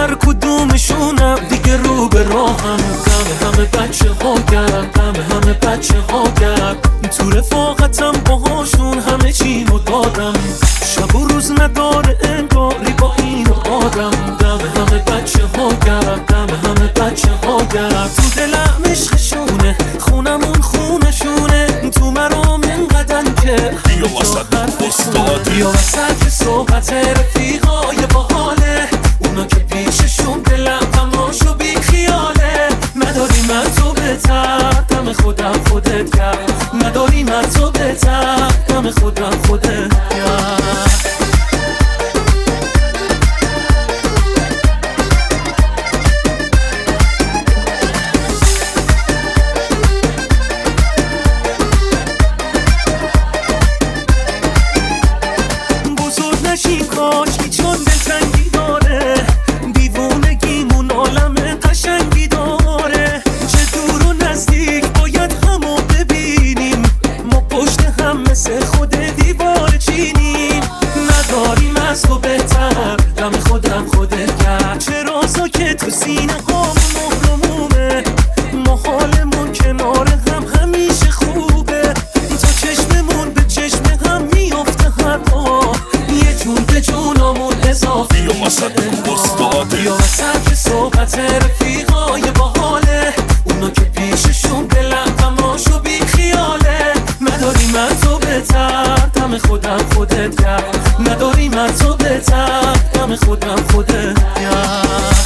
هر کدومشونم دیگه رو به راهم. دم همه بچه ها گرم، دم همه بچه ها گرم. تو رفاقتم باهاشون همه چی رو دادم. شب و روز نداره انگاری با این آدم. دم همه بچه ها گرم، دم همه بچه ها گرم. تو دلم عشقشونه، خونمون خونشونه. تو مرام اینقدن که بیا وسط استاد، بیا وسط صحبت رفیقای باحاله. اونا که پیششون دلم تماشو بی خیاله. نداری من تو بهتر، دم خودم خودت کرد. نداری من تو بهتر، دم خودم خودت کرد. بزرگ نشیم کاشکی چون دلتنگی داره. دیوونگیمون عالم قشنگی داره. چه دور و نزدیک باید همو ببینیم. ما پشت هم مثل خود دیوار چینیم. نداریم از تو بهتر، دم خودم خودت کرد. چه رازا که تو سینه هامون مهرمومه. ما حالمون کنار هم همیشه خوبه. تا چشممون به چشم هم میافته هر بار. یه جون به جونامون اضافه. بیا وسط استاد، بیا وسط صحبت رفیقای باحاله. اونا که پیششون دلم تماشو بی خیاله. نداری من تو بهتر، دم خودم خودت کرد. نداری من تو بهتر، دم خودم خودت کرد.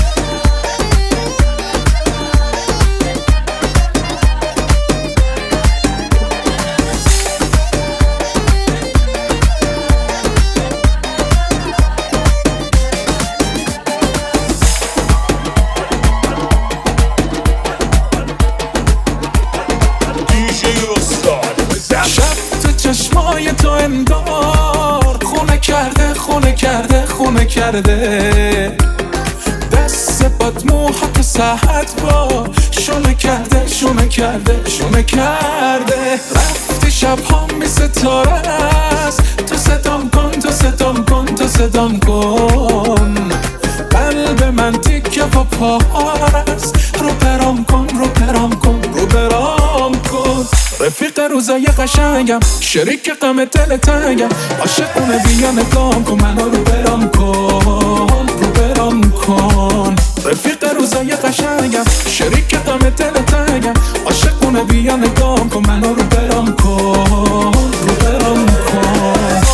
شب تو چشمای تو انگار خونه کرده، خونه کرده، خونه کرده. دست باد موهات ساعت با شونه کرده، شونه کرده، شونه کرده. رفتی شب ها می ستاره است. تو صدام کن، تو صدام کن، تو صدام کن. قلب من تیکه و پاست. رو برام کن، رو برام کن، رو برام کن. رفیق روزای قشنگم، شریک غم دل تنگم. عاشقونه بیا نگام کن، منو رو برام کن، رو برام کن. رفیق روزای قشنگم، شریک غم دل تنگم. عاشقونه بیا نگام کن، منو رو برام کن، رو برام کن.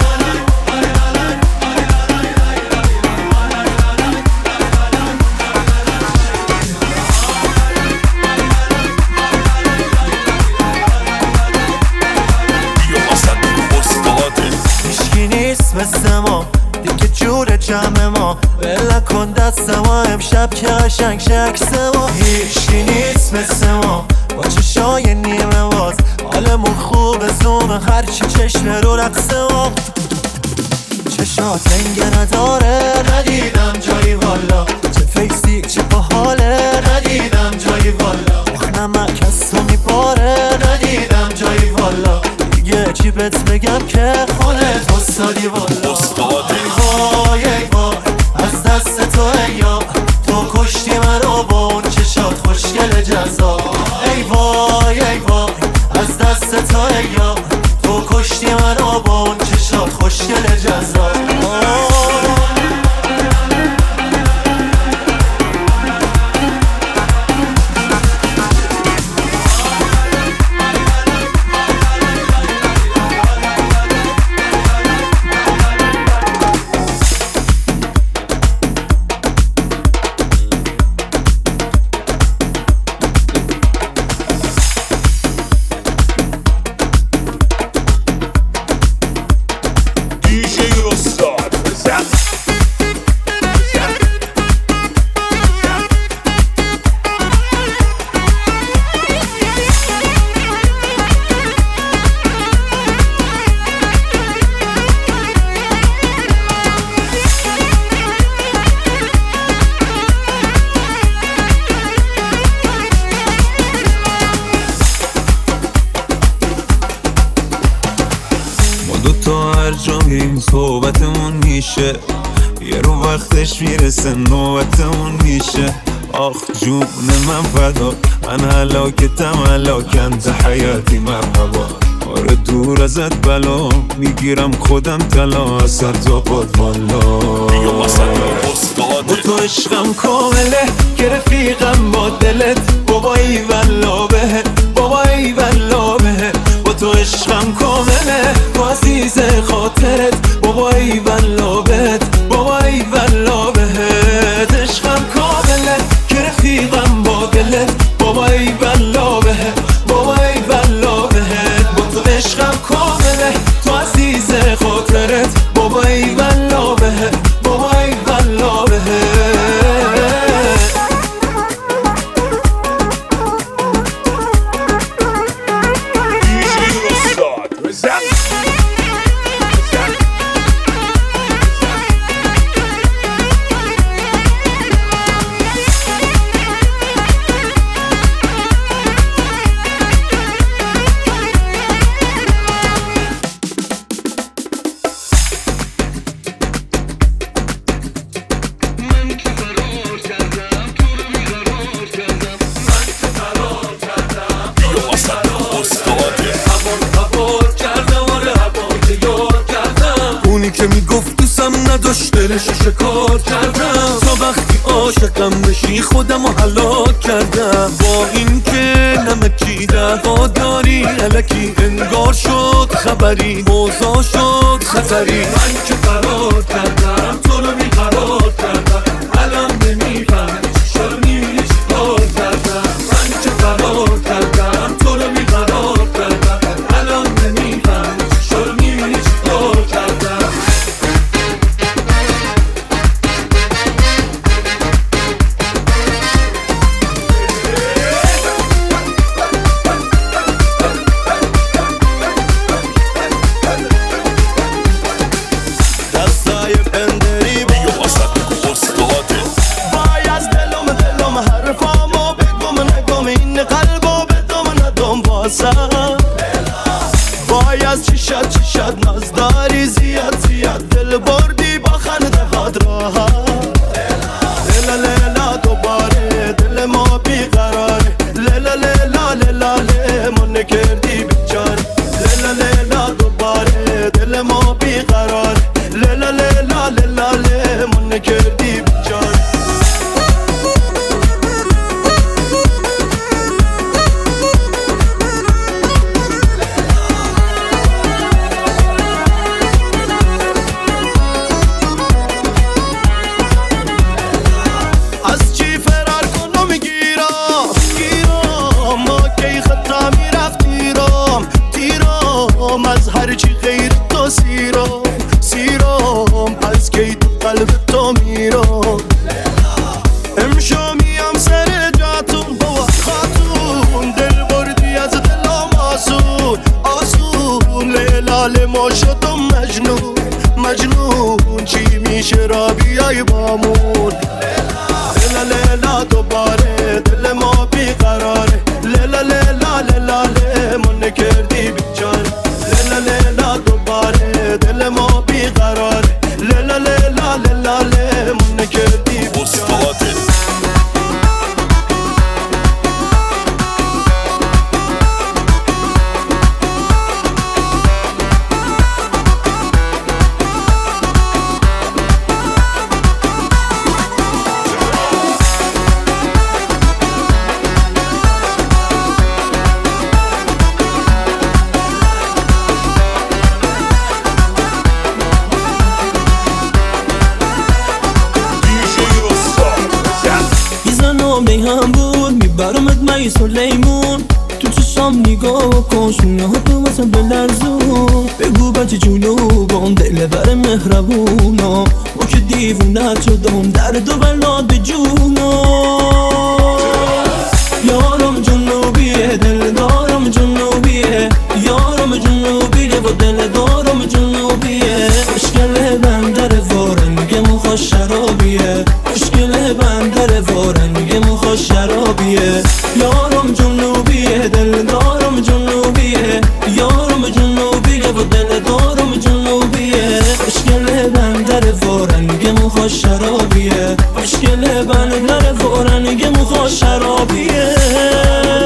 مثل ما دیگه جور جمع ما. بله کن دست ما امشب که قشنگ شکس ما. هیچی نیست مثل ما با چشای نیمه باز. حالمون خوب زوم هرچی چشم رو رقص ما. چشات لنگه نداره، ندیدم جایی والا. چه فیسی چه باحاله، ندیدم جایی والا. نمک از تو میباره، ندیدم جایی والا. دیگه چی بهت بگم که خودت استادی والا. وای ای وای از دست تو ایام. تو کشتی منو با اون چشات خوشگل جزا. ای وای ای وای از دست تو ایام. تو کشتی منو با اون چشات خوشگل جزا. هر جا میریم صحبتمون میشه. یه رو وقتش میرسه نوبتمون میشه. آخ جون من فدا، من هلاکتم هلاکنت حیاتی مرحبا. آره دور ازت بلا، میگیرم خودم طلا، سر تا پات والا. با تو عشقم کامله که رفیقم با دلت، بابا ای والا بهت، بابا ای والا بهت. با تو عشقم کامله تو عزیز خاطرت، بابا ای والا بهت، بابا ای والا بهت. عشقم کامله که رفیقم با دلت، بابا ای والا بهت، بابا ای والا بهت. با تو عشقم کامله تو عزیز خاطرت، بابا ای والا بهت، بابا ای والا بهت. اونی که میگفت دوستم نداشت دلشو شکار کردم، تا وقتی عاشقم بشی خودمو هلاک کردم. با این که نمکی دعوا داری الکی انگار شد خبری، موضوع شد خطری. من که فرار کردم تو رو بیقرار کردم، الان نمیفهمی چی شد میبینی چی کار کردم. من که فرار کردم تو رو بیقرار کردم، الان نمیفهمی چی شد میبینی چی کار کردم. وای از چشات نازداری زیاد زیاد، دل بردی با خنده هات راحت. لیلا لیلا دوباره دل ما بیقراره، لیلا لیلا لیلا لیمون کردی بیچاره. لیلا لیلا دوباره دل ما بیقراره، لیلا لیلا لیلا لیمون کردی بیچاره. از هر چی غیر تو سیرم از کی تو قلب تو میرم. امشو میام سر جاتون بابا خاتون، دل بردی از دلم آسون. لیلا ما شدم مجنون چی میشه را بیای بامون. لیلا لیلا دوباره دل ما بیقراره، لیلا لیلا لیلا لیمون کردی بیچاره. لیلا لیلا دوباره دل ما بیقراره، لیلا لیلا لیلا لیمون کردی بیچاره. هم بود میبرمت مایی سلیمون، تو چشام نگاه کن شونه ها تو واسم بلرزون. بگو بچه جنوبم دل بر مهربونم، ما که دیوونت شدم درد و بلا به جونم. یارم جنوبیه دل دارم جنوبیه، یارم جنوبیه و دل دارم جنوبیه. مشکل بندر وارنگم خوش شرابیه، مشکل بندر وارنگم خوش شرابیه. یارم جنوبیه دل دارم جنوبیه، یارم جنوبیه و دل دارم جنوبیه. مشکل دره و رنگ موها شرابیه خوشگله بندره و رنگ موها شرابیه